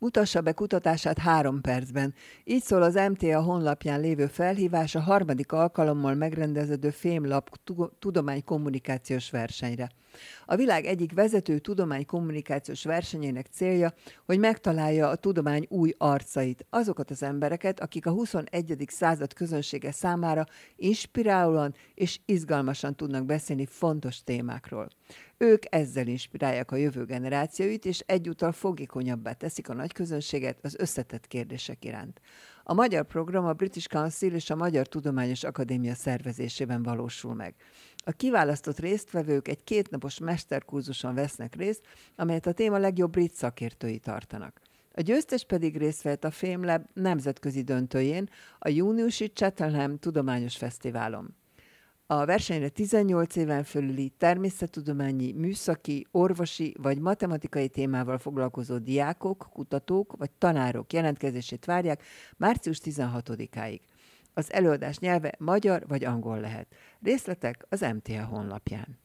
Mutassa be kutatását 3 percben. Így szól az MTA honlapján lévő felhívás a 3. alkalommal megrendeződő Fémlab tudománykommunikációs versenyre. A világ egyik vezető tudománykommunikációs versenyének célja, hogy megtalálja a tudomány új arcait, azokat az embereket, akik a 21. század közönsége számára inspirálóan és izgalmasan tudnak beszélni fontos témákról. Ők ezzel inspirálják a jövő generációit, és egyúttal fogékonyabbá teszik a nagyközönséget az összetett kérdések iránt. A magyar program a British Council és a Magyar Tudományos Akadémia szervezésében valósul meg. A kiválasztott résztvevők egy 2 napos mesterkurzuson vesznek részt, amelyet a téma legjobb brit szakértői tartanak. A győztes pedig részt vett a Fémlab nemzetközi döntőjén, a júniusi Cheltenham Tudományos Fesztiválon. A versenyre 18 éven fölüli természettudományi, műszaki, orvosi vagy matematikai témával foglalkozó diákok, kutatók vagy tanárok jelentkezését várják március 16-áig. Az előadás nyelve magyar vagy angol lehet. Részletek az MTA honlapján.